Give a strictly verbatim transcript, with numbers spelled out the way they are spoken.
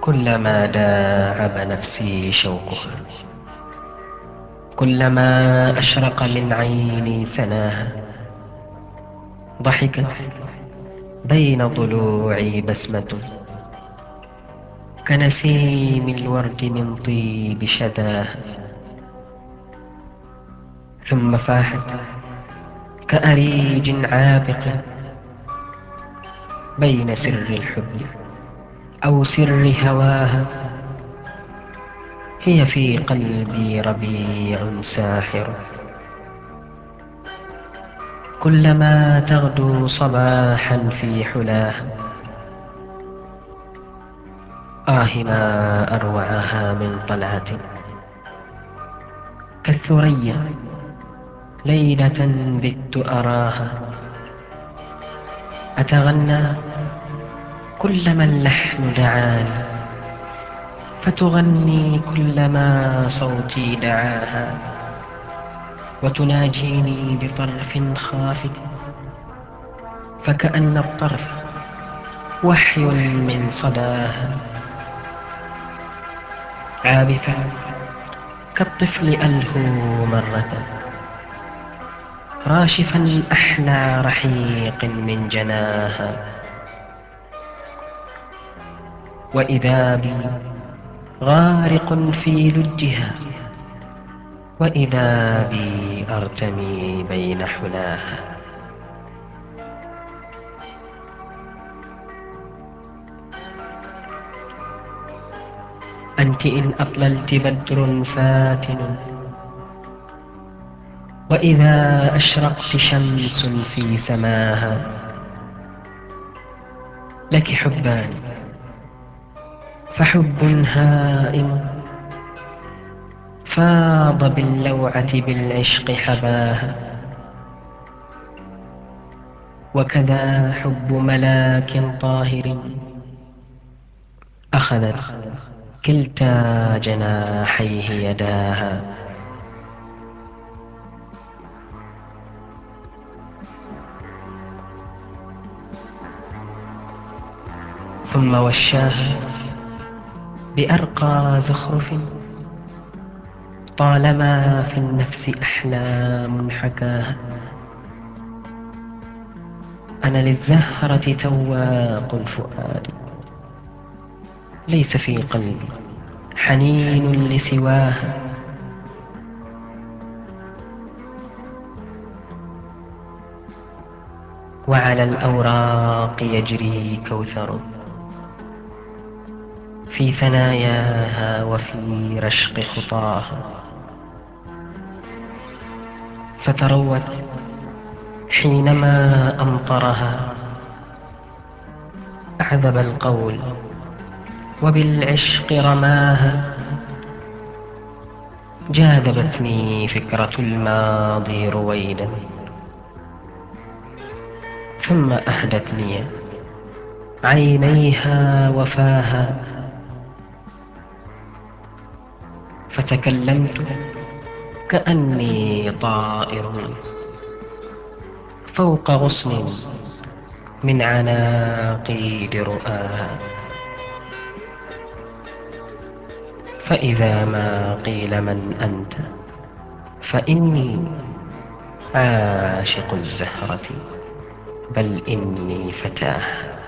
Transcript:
كلما داعب نفسي شوقها، كلما أشرق من عيني سناها، ضحكت بين ضلوعي بسمة كنسيم الورد من طيب شذاها، ثم فاحت كأريج عابق بين سر الحب أو سر هواها. هي في قلبي ربيع ساحر، كلما تغدو صباحا في حلاها. آه ما أروعها من طلعة كالثريا ليلة بت أراها، أتغنى كلما اللحن دعاني، فتغني كلما صوتي دعاها، وتناجيني بطرف خافت فكأن الطرف وحي من صداها، عابثا كالطفل ألهو مرة، راشفا أحلى رحيق من جناها. وإذا بي غارق في لجها، وإذا بي أرتمي بين حلاها. أنت إن أطللت بدر فاتن، وإذا أشرقت شمس في سماها. لك حبان فحب هائم فاض باللوعة بالعشق حباها، وكذا حب ملاك طاهر أخذت كلتا جناحيه يداها. ثم وشاها بأرقى زخرف، طالما في النفس أحلام حكاها. أنا للزهرة تواق فؤادي، ليس في قلبي حنين لسواها. وعلى الأوراق يجري كوثر في ثناياها وفي رشق خطاها، فتروت حينما أمطرها أعذب القول وبالعشق رماها. جاذبتني فكرة الماضي رويدا، ثم أهدتني عينيها وفاها، فتكلمت كأني طائر فوق غصن من عناقيد رؤاها. فإذا ما قيل من أنت فإني عاشق الزهرة، بل إني فتاه.